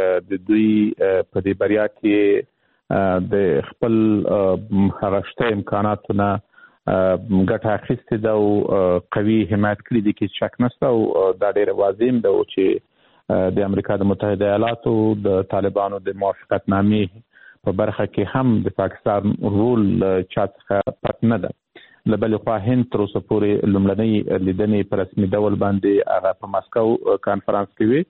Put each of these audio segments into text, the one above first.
د دوی په دې بریا کې د خپل هغشته امکاناتونه ګټه اخیستې ده او قوي حمایت کړی دي کې شک نشته او دا ډېر واضح ده چې د امریکا د متحده ایالاتو د طالبانو د موافقتنامې په برخه کې هم د پاکستان رول چا څخه پټ نه ده. له بلې خوا هند تر اوسه پورې لومړنۍ لیدنې په رسمي ډول باندې هغه په ماسکو کانفرنس کې وي.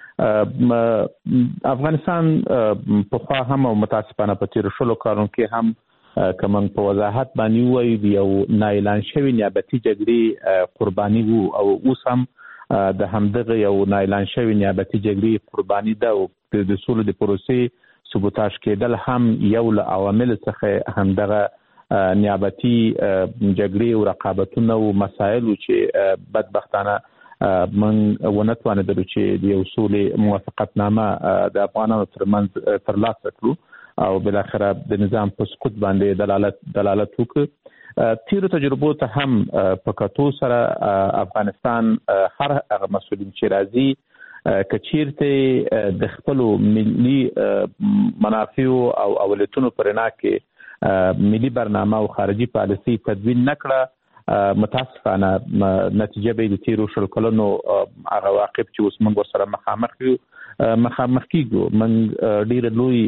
افغانستان پخوا هم او متاسفانه په تېرو شلو کالونو کې هم که موږ په وضاحت باندې ووایو د یو نااعلان شوي نیابتي جګړې قرباني وو او اوس هم د همدغه یو نااعلان شوي نیابتي جګړې قرباني ده او د سولې د پروسې سبوتاژ کېدل هم یو له عواملو څخه همدغه نیابتي جګړې او رقابتونه او مسایل چې بدبختانه موږ ونه توانېدلو چې د یو سولې موافقتنامه د افغانانو ترمنځ ترلاسه کړو او بالاخره د نظام په سقوط باندې دلالت وکړ. تیرو تجربو ته هم په کتو سره افغانستان هر هغه مسؤلین چې راځي که چیرته د خپلو ملي منافعو او اولتونو پر رڼا کې ملي برنامه او خارجي پالیسي تدوین نکړه متاسفانه نتیجه به د تیرو شل کلونو هغه واقع چې اوس موږ ورسره مخامخ کیږو. موږ ډېر لوی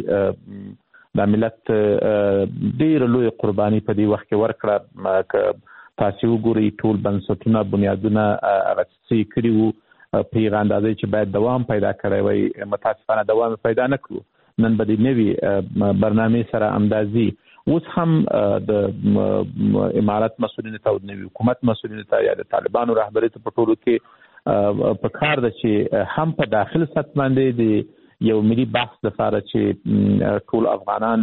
د ملت ډېر لوی قرباني په دې وخت کې ورکړه. که تاسو وګورئ ټول بنسټونه بنیادونه هغه څه کړي وو په هغه اندازې چې باید دوام پیدا کړی وای متاسفانه دوام پیدا نه کړو. نن به د نوي برنامې سره اندازي اوس هم د امارات مسؤلینو ته او د نوي حکومت مسؤلینو ته یا د طالبانو رهبرۍ ته په ټولو کې په کار ده چې هم په داخل سطح باندې د یو ملي بحث لپاره چې ټول افغانان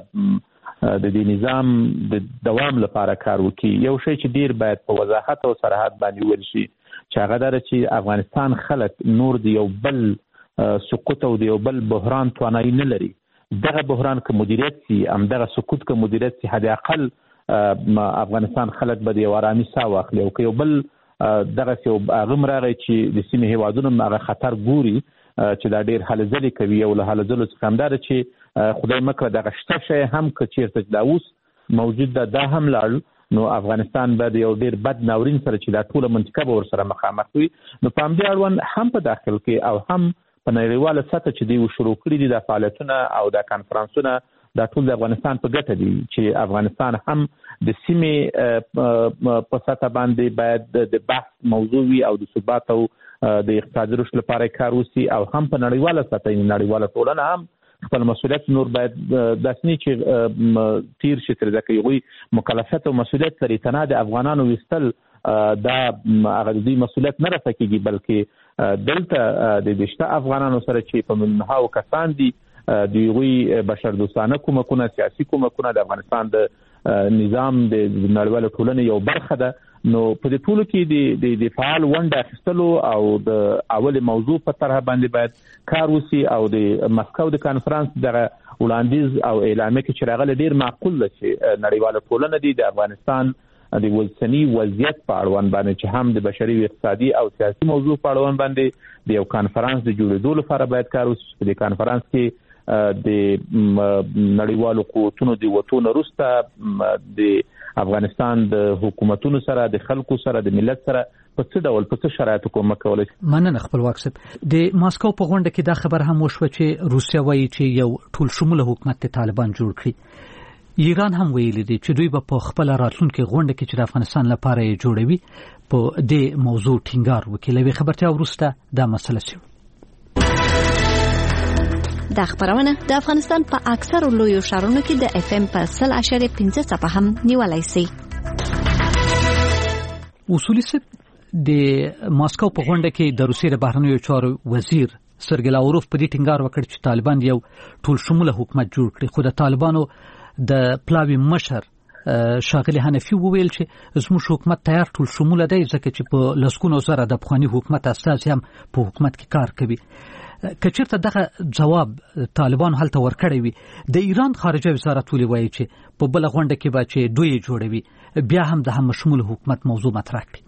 د دې نظام د دوام لپاره کار وکړي. یو شی چې ډیر باید په وضاحت او صراحت باندې ویل شي چې هغه دا چې افغانستان خلک نور د یو بل سقوط او د یو بل بحران توانایي نه لري. دغه بحران که مدیریت سي همدغه سقوط که مدیریت سي حد اقل افغانستان خلک به د یو ارامي ساه واخلي او که یو بل دغه یو هغه راغی چې د سیمې هیوادونو هغه خطر ګوري چې دا ډېر هلې ځلې کوي او له هلې ځلو څخه همدا ده چې خدای مکړه دغه شته شی هم که چېرته دا اوس موجود ده دا هم لاړ نو افغانستان به د یو ډېر بد ناورین سره چې دا ټوله منطقه به ورسره مخامخ وي. نو په همدې اړوند هم په داخل کې او هم په نړیواله سطح چې دوی شروع کړي دي دا فعالیتونه او دا کانفرنسونه دا ټول د افغانستان په ګټه دي چې افغانستان هم د سیمې په سطح باندې باید د بحث موضوع وي او د ثبات او د اقتصادي رشد لپاره کار وشي او هم په نړیواله سطح نړیواله ټولنه هم خپل مسؤلیت نور باید داسې نه چې تیر شي تر ځکه یوی مکلفیت او مسؤلیت لري تنه د افغانانو وستل دا هغه د مسؤلیت نه راځي بلکې دلته د دشته افغانانو سره چې په منهاو کسان دي د یوی بشر دوستانه کومکونه سیاسي کومکونه د افغانستان د نظام د نړیوال ټولنې یو برخه ده. نو په دې ټولو کې د فعال ونډه اخیستلو او د اول موضوع په طرح باندې باید کار وشي او د مسکو د کانفرنس دغه وړاندیز او اعلامیه کې چې راغلی ډېر معقول ده چې نړیواله ټولنه دي د افغانستان د اوسني وضعیت په اړوند باندې چې هم د بشري او اقتصادي او سیاسي موضوع په اړوند باندې د یو کانفرنس د جوړېدو لپاره باید کار وشي. په دې کانفرنس کې د نړیوالو قوتونو د وټونو وروسته د افغانستان د حکومتونو سره د خلکو سره د ملت سره په څه ډول په څه شرایطو کې کومک کولای شي. مننه خپلواک صاحب. د ماسکو په غونډه کې دا خبر هم وشو چې روسیا وایي چې یو ټول شموله حکومت طالبان جوړ کړي. ایران هم ویلي دی چې دوی به په خپل راتلونکي غونډه کې چې د افغانستان لپاره یې جوړوي په دې موضوع ټینګار وکړي. لوي خبرتیا وروسته دا مسله شو. دا خبرونه د افغانستان په اکثر لویو ښارونو کې د اف ام په 100.5 څخه هم نیولای شي. اصولي صاحب د ماسکو په غونډه کې د روسیې د بهرنیو چارو وزیر سرګی لاوروف په دې ټینګار وکړ چې طالبان یو ټول شموله حکومت جوړ کړي. خو د طالبانو د پلاوی مشر شاغلی حنفي وویل چې زموږ حکومت تیار ټول شموله دی ځکه چې په لسګونو زره د پخواني حکومت اساس هم په حکومت کې کار کوي. کچرته دغه جواب طالبان هلته ورکړی وي د ایران خارجه وزارت ولې وایي چې په بل غونډه کې به چې دوی جوړوي بیا هم د هم شمول حکومت موضوع مطرح کړي.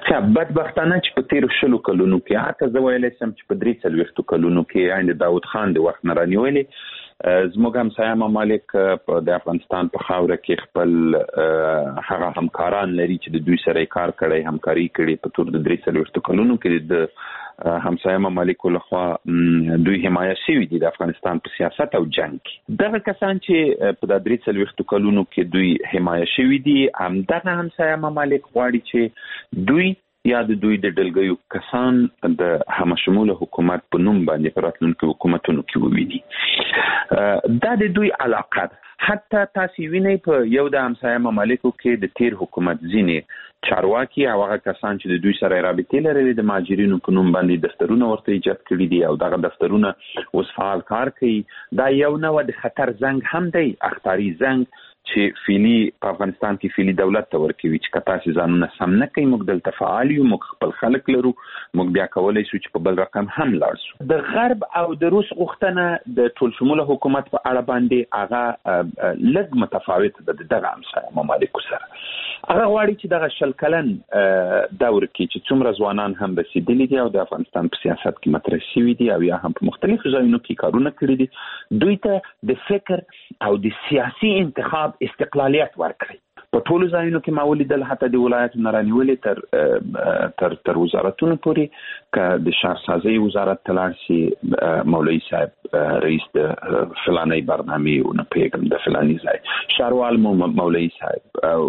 چې بدبختانه چې په 13 کلونو کې حتی زه ویلی سم چې په 43 کلونو کې یعنې داود خان د وخت نه رانیولې زموږ همسایه ممالک د افغانستان په خاوره کې خپل هغه همکاران لري چې د دوی سره کار کړی همکاري کړي په تور د 43 کلونو کې د همسایه ممالکو لخوا دوی حمایه شوي دي د افغانستان په سیاست او جنگ کې. دغه کسان چې په 43 کلونو کې دوی حمایه شوي دي همدغه همسایه ممالک غواړي چې دوی یا د دوی د ډلګیو کسان د همشموله حکومت په نوم باندې په راتلونکو حکومتونو کې وویني. دا د دوی علاقه ده. حتی تاسو وینئ په یو د همسایه ممالکو کې د تیر حکومت ځینې چارواکي او هغه کسان چې د دوی سره رابطې لري د مهاجرینو په نوم باندې دفترونه ورته ایجاد کړي دي او دغه دفترونه اوس فعال کار کوي. دا یو نوع د خطر زنګ هم دی، اخطاري زنګ چې فعلی په افغانستان کې فعلی دولت ته ورکوي چې که تاسې ځانونه سم نه کوي موږ دلته فعال یو، موږ خپل خلک لرو، موږ بیا کولی شو چې په بل رقم هم لاړ شو. د غرب او د روس غوښتنه د ټول شموله حکومت په اړه باندې هغه لږ متفاوت ده د دغه همسایه ممالکو سره. هغه غواړي چې دغه 20 کلن دور کې چې څومره ځوانان هم رسېدلي دي او د افغانستان په سیاست کې مطرح شوي دي او یا هم په مختلفو ځایونو کې کارونه کړي دي، دوی ته د فکر او د سیاسي انتخاب استقلالیت ورکړي. په ټولو ځایونو کې ما ولیدل حتی د ولایتو نه رانیولې تر وزارتونو پورې که د شهرسازۍ وزارت ته لاړ شي مولوي صاحب رئیس د فلاني برنامې او نه پوهېږم د فلاني ځای ښاروال مولوي صاحب او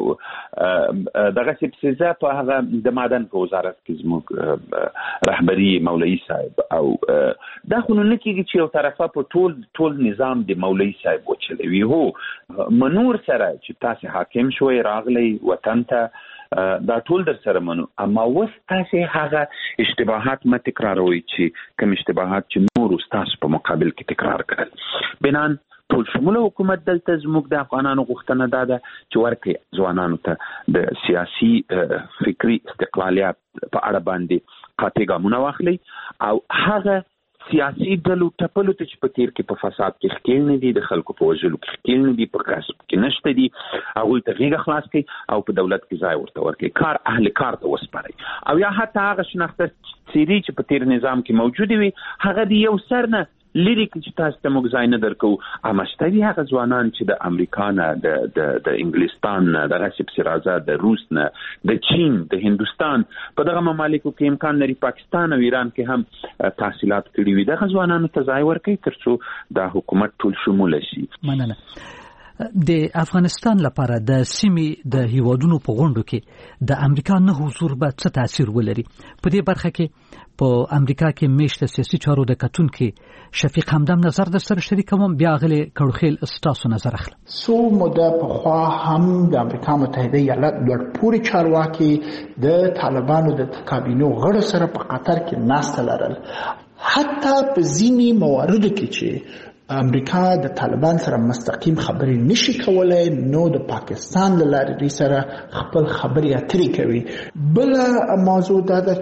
دغسې پسې زه په هغه د معدن په وزارت کې زموږ رهبري مولوي صاحب او دا خو نو نه کېږي چې یو طرفه په ټول نظام د مولوي صاحب وچلوي. هو منور سره چې تاسې حاکم شو راغلی وطن ته دا ټول در سره منو، اما اوس تاسې هغه اشتباهات مه تکراروئ چې کوم اشتباهات چې نورو ستاسو په مقابل کې تکرار کړل. بنان ټول شموله حکومت دلته زموږ د افغانانو غوښتنه دا ده چې ورکړي ځوانانو ته د سیاسي فکري استقلالیت په اړه باندې قاطع ګامونه واخلي او هغه سیاسي ډلو ټپلو ته چې په تیر کې په فساد کې ښکېل نه دي، د خلکو په وژلو کې ښکېل نه دي، په غصب کې نشته دي، هغوی ته غېږه خلاص کړي او په دولت کې ځای ورته ورکړي، کار اهل کار ته وسپارئ او یا حتی هغه شناخته څېرې چې په تیر نظام کې موجودې وي هغه د یو سر نه لري چې تاسو ته موږ ځای نه درکو. اما شته دي هغه ځوانان چې د امریکا نه د انګلستان نه دغسې پسې راځه، د روس نه، د چین، د هندوستان، په دغه ممالکو کې امکان لري پاکستان او ایران کې هم تحصیلات کړي وي، دغه ځوانانو ته ځای ورکوي تر څو دا حکومت ټول شموله شي. مننه. د افغانستان لپاره د سیمې د هیوادونو په غونډو کې د امریکا نه حضور به څه تاثیر ولري؟ په دې برخه کې په امریکا کې میشته سیاسي چارو د کتونکي شفیق همدم نظر در سره شریکوم، بیا غلي کړوخیل استاسو نظر اخلم. سو موده په خوا هم د امریکا متحده ایالات لوړپوړي چارواکي د طالبانو د کابینو غړو سره په قطر کې ناسته لرل. حتی په ځینې مواردو کې چې امریکا د طالبان سره مستقیم خبرې نشي کولای نو د پاکستان له لارې سره خپل خبرې اترې کوي. بل موضوع دا ده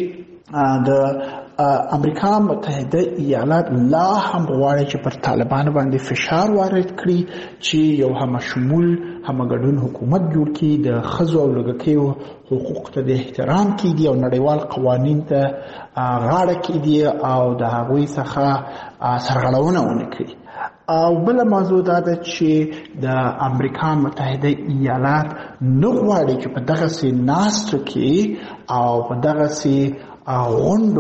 چې د امریکا متحده ایالات لا هم غواړي چې پر طالبان باندې فشار وارد کړي چې یو همشمول همګډون حکومت جوړ کړي، د ښځو او لږکیو حقوق ته د احترام کړي او نړیوال قوانین ته غاړه کړي او د هغوی څخه سرغړونه ونه کړي. او بل موضوع دا ده چې د امریکا متحده ایالات نه غواړي چې په دغسې ناستو کې او په دغسې غونډو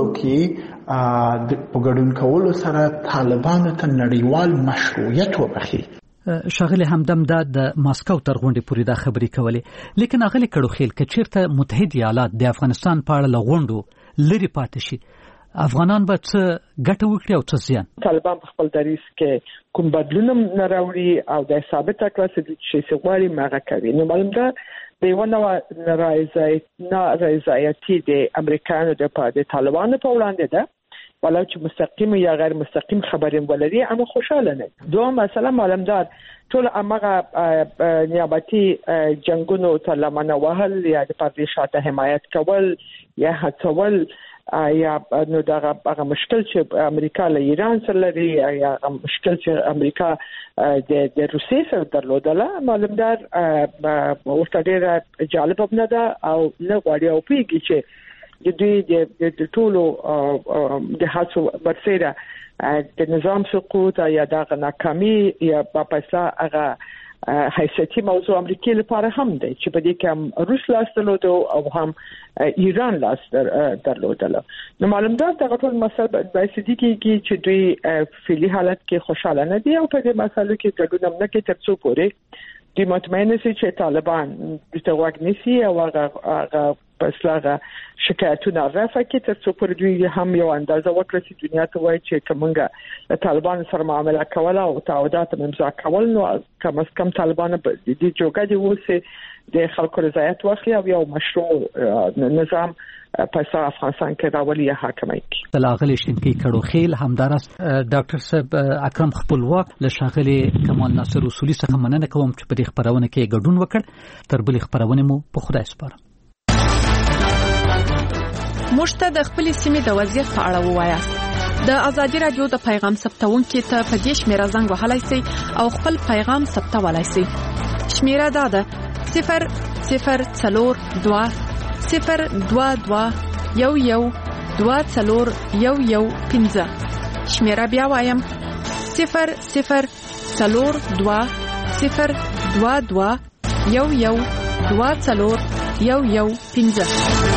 کې په ګډون کولو سره طالبانو ته نړیوال مشروعیت وبخي. شاغلی همدم د ماسکو تر غونډې پورې دا خبرې کولې، لیکن اغلی کړوخیل که چیرته متحده ایالات د افغانستان په اړه لغونډو لري پاتې شي، افغانان به څه ګټه وکړي او څه زیان؟ طالبان په خپل دریځ کې کوم بدلون نه راوړي او د ثابته کړه چې غواړي ماغه کوي. نو معلوم ده د یو نوع رضایتي د امریکایانو د طالبانو په وړاندې ده، ولو چې مستقیم یا غیر مستقیم خبرې ولري اما خوشاله نه. دوه مثلا معلوم ده ټول امغه نیابتي جنگونو ته لمنه وهل یا د پردې شاته حمایت کول یا هڅول یا نو دا هغه مشکل چې امریکا له ایران سره لري یا مشکل چې امریکا د روسیې سره درلودله معلومدار ورته ډېر جالب نه ده او نه غواړي او پیږي چې د دوی د ټولو د هڅو برسېره د نظام سقوط یا د ناکامي یا په پیسه هغه حیثیتي موضوع امریکای لپاره هم دی چې په دې کې هم روس لاس درلوده او هم ایران لاس درلوده. نو معلومات د ټول مسله د سړي کې چې دوی فعلی حالت کې خوشاله نه دي او په دې مسله کې ګډون نه کوي تر څو پورې د مطمئنه سي چې طالبان د توګنيسي او هغه پسلاغه شکایتونه رافع کړي تر څو پر دوی هم یو اندازه وکړي چې دنیا ته وایي چې کومه د طالبان سره معامله کوله او تعهدات امضا کول نو کم از کم طالبان د جوګه دی وسه د خلکو رضایت واخلي او یو مشروع نظام په افغانستان کې راولي حاکمای کی بلاغلی شینکی کړو خیل همدارس ډاکټر صاحب اکرم خپلواک له شاغلي کمال ناصر اصولي څخه مننه کوم چې په دې خبرونه کې ګډون وکړ تر بلې خبرونه مو په خدای سپارم. مشته د خپل سیمې د وضعیت په اړه ووایاست. د ازادي رادیو د پیغام ثبتونکو ته په دې شمیره زنګ وهلای شئ او خپل پیغام ثبتولای شئ. شمیره دا ده 0042 022 11 15. شمیره بیا وایم 0042 022 11 15.